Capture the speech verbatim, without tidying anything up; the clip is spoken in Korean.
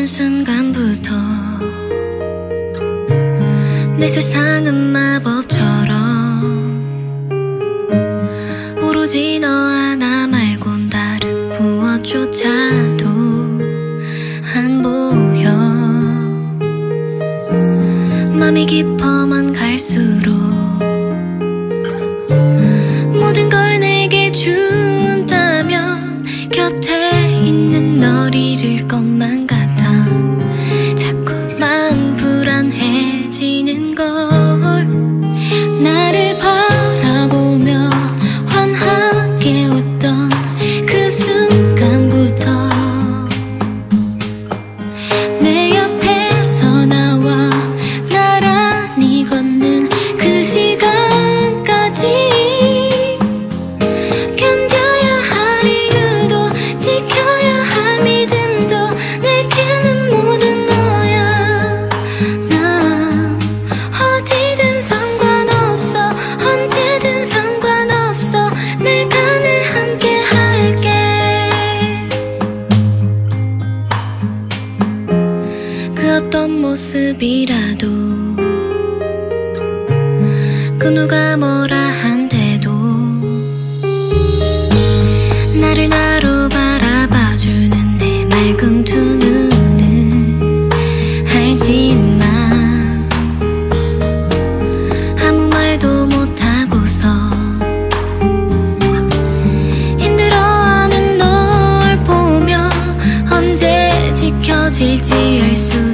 순간부터 내 세상은 마법처럼 오로지 너 하나 말곤 다른 무엇조차도 안 보여. 맘이 깊어만 갈수록 모든 걸 내게 준다면 곁에 있는 널 잃을 것만 같아. 자꾸만 불안해지는 걸. 나를 바라보며 환하게 웃던 그 순간부터 내 옆에서 나와 나란히 걷는 그 시간까지 견뎌야 할 이유도 지켜야 할 믿음도 내게는 모두 너야. 난 어디든 상관없어, 언제든 상관없어, 내가 늘 함께 할게. 그 어떤 모습이라도 그 누가 뭐라 한대도 나를 나로 바라봐주는 내 맑은 두 눈은 알지만 아무 말도 못하고서 힘들어하는 널 보며 언제 지켜질지 알 수